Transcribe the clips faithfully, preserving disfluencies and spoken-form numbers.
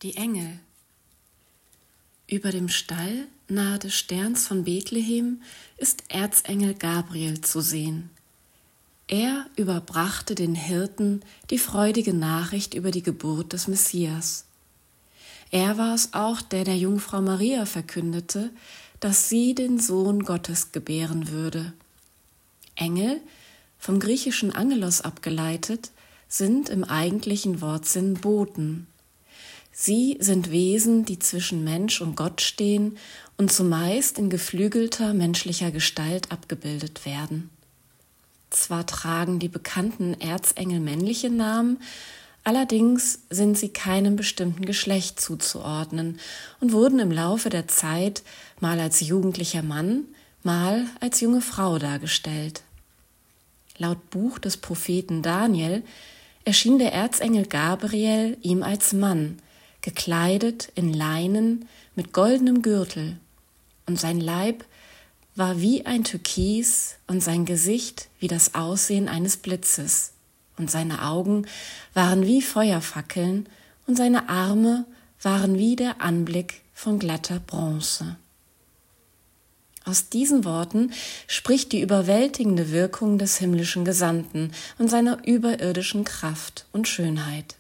Die Engel. Über dem Stall nahe des Sterns von Bethlehem ist Erzengel Gabriel zu sehen. Er überbrachte den Hirten die freudige Nachricht über die Geburt des Messias. Er war es auch, der der Jungfrau Maria verkündete, dass sie den Sohn Gottes gebären würde. Engel, vom griechischen Angelos abgeleitet, sind im eigentlichen Wortsinn Boten. Sie sind Wesen, die zwischen Mensch und Gott stehen und zumeist in geflügelter menschlicher Gestalt abgebildet werden. Zwar tragen die bekannten Erzengel männliche Namen, allerdings sind sie keinem bestimmten Geschlecht zuzuordnen und wurden im Laufe der Zeit mal als jugendlicher Mann, mal als junge Frau dargestellt. Laut Buch des Propheten Daniel erschien der Erzengel Gabriel ihm als Mann, gekleidet in Leinen mit goldenem Gürtel, und sein Leib war wie ein Türkis und sein Gesicht wie das Aussehen eines Blitzes, und seine Augen waren wie Feuerfackeln und seine Arme waren wie der Anblick von glatter Bronze. Aus diesen Worten spricht die überwältigende Wirkung des himmlischen Gesandten und seiner überirdischen Kraft und Schönheit.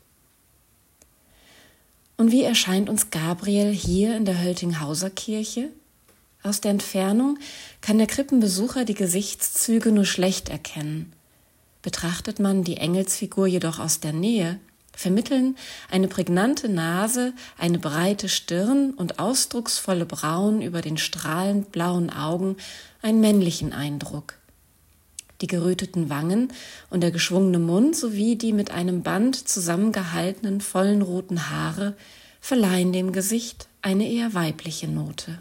Und wie erscheint uns Gabriel hier in der Höltinghauser Kirche? Aus der Entfernung kann der Krippenbesucher die Gesichtszüge nur schlecht erkennen. Betrachtet man die Engelsfigur jedoch aus der Nähe, vermitteln eine prägnante Nase, eine breite Stirn und ausdrucksvolle Brauen über den strahlend blauen Augen einen männlichen Eindruck. Die geröteten Wangen und der geschwungene Mund sowie die mit einem Band zusammengehaltenen vollen roten Haare verleihen dem Gesicht eine eher weibliche Note.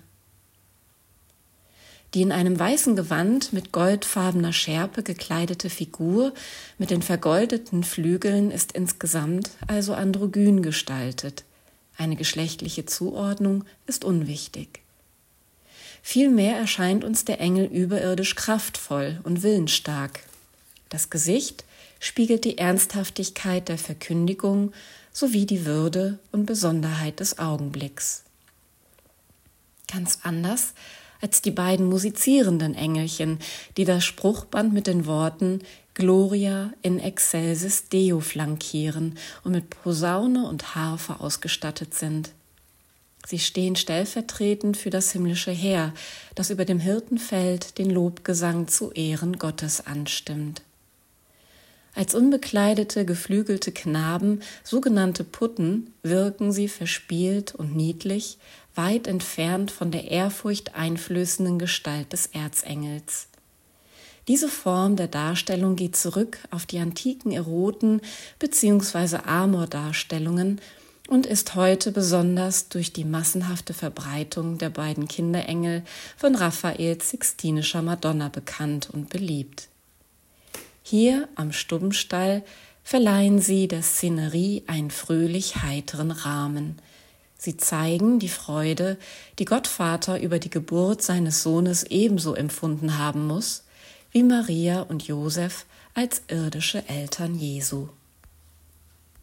Die in einem weißen Gewand mit goldfarbener Schärpe gekleidete Figur mit den vergoldeten Flügeln ist insgesamt also androgyn gestaltet. Eine geschlechtliche Zuordnung ist unwichtig. Vielmehr erscheint uns der Engel überirdisch kraftvoll und willensstark. Das Gesicht spiegelt die Ernsthaftigkeit der Verkündigung sowie die Würde und Besonderheit des Augenblicks. Ganz anders als die beiden musizierenden Engelchen, die das Spruchband mit den Worten Gloria in excelsis Deo flankieren und mit Posaune und Harfe ausgestattet sind. Sie stehen stellvertretend für das himmlische Heer, das über dem Hirtenfeld den Lobgesang zu Ehren Gottes anstimmt. Als unbekleidete, geflügelte Knaben, sogenannte Putten, wirken sie verspielt und niedlich, weit entfernt von der Ehrfurcht einflößenden Gestalt des Erzengels. Diese Form der Darstellung geht zurück auf die antiken Eroten- bzw. Amordarstellungen und ist heute besonders durch die massenhafte Verbreitung der beiden Kinderengel von Raphaels Sixtinischer Madonna bekannt und beliebt. Hier am Stubbenstall verleihen sie der Szenerie einen fröhlich heiteren Rahmen. Sie zeigen die Freude, die Gottvater über die Geburt seines Sohnes ebenso empfunden haben muss, wie Maria und Josef als irdische Eltern Jesu.